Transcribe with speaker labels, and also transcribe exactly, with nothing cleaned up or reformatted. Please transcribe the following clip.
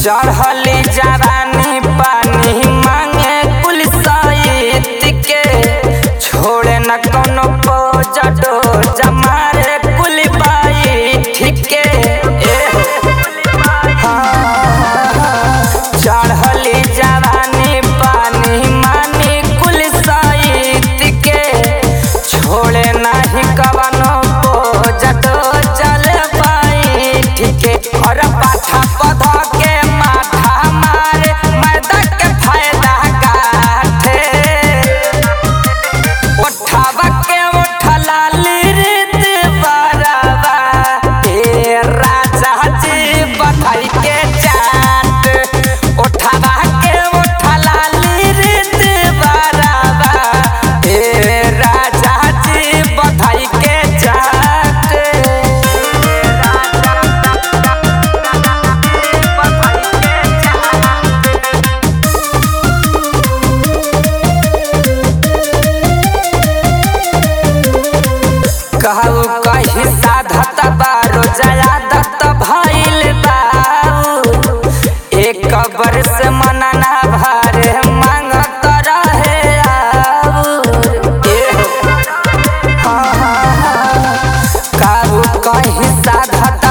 Speaker 1: चढ़ली जवानी पानी मांगे कुल साहित्य के छोड़े न कोनो पोजडो जमारे कुल बाई ठीके चढ़ली जवानी पानी मानी कुल साहित्य के छोड़े नहीं कवनो पोजडो चल बाई ठीके और पाछा पधा के माथा मारे मर्दा के फायदा काटे उठावा के उठला लीरित बरावा ए राजा जी बधाई के चाट उठावा के उठला लीरित बरावा ए राजा जी बधाई के चाट कहू कहीं साधत बारो जयादत भइल बाऊ एक बरस मनना भरे मांगत रहे आऊर कहू कहीं साधत